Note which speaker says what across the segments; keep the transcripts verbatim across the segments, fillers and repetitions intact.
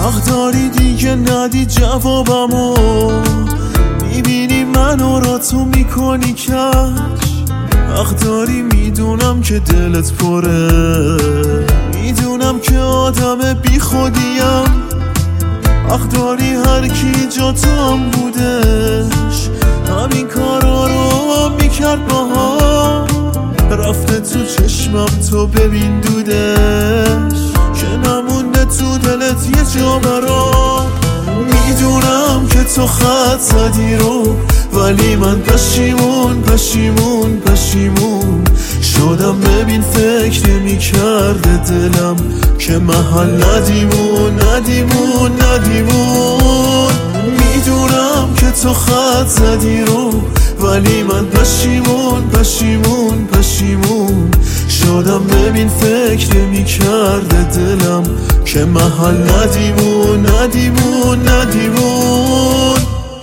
Speaker 1: حق داری دیگه ندی جوابمو، میبینی منو را تو میکنی کش. حق داری میدونم که دلت پره، میدونم که آدم بی خودیم. حق داری هر کی جا تو هم بودش همین کارا رو میکرد باها. رفته تو چشمم تو ببین دودش، که نمونده تو دلت یه جا برام. میدونم که تو خط زدی رو، ولی من پشیمون پشیمون پشیمون شدم. ببین فکر نمی کرده دلم که محل ندیمون ندیمون ندیمون. میدونم که تو خط زدی رو، ولی من پشیمون پشیمون پشیمون شدم. ببین فکر نمی کرده دلم که محل ندیمون ندیمون ندیمون.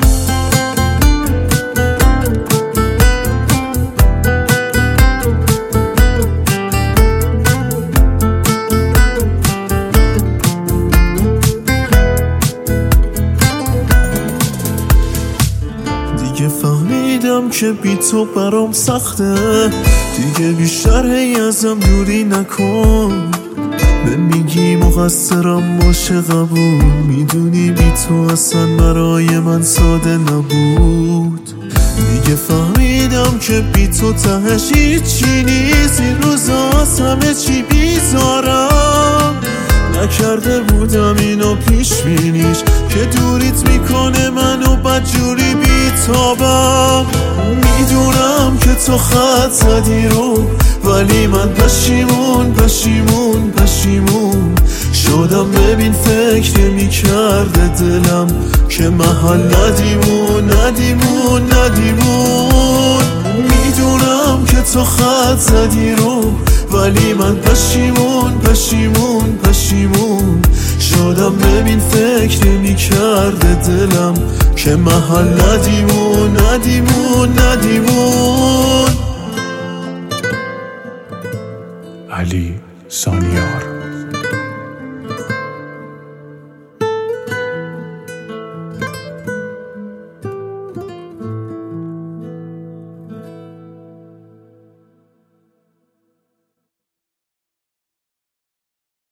Speaker 1: دیگه فهمیدم که بی تو برام سخته، دیگه بیشتر هی ازم دوری نکن. به میگی مقصرم باشه قبول، میدونی بی تو اصلا برای من ساده نبود. دیگه فهمیدم که بی تو تهش هیچی نیست، این روزاست همه چی بیزارم. نکرده بودم اینو پیش بینیش که دوریت میکنه منو بدجوری بیتابم. میدونم که تو خط زدی رو، ولی من پشیمون پشیمون پشیمون شدم. ببین فکر نمی کرده دلم که محل ندیمون ندیمون ندیمون. میدونم که تو خط زدی رو، ولی من پشیمون پشیمون پشیمون شدم. ببین فکر نمی کرده دلم که محل ندیمون ندیمون ندیمون.
Speaker 2: علی سانیار.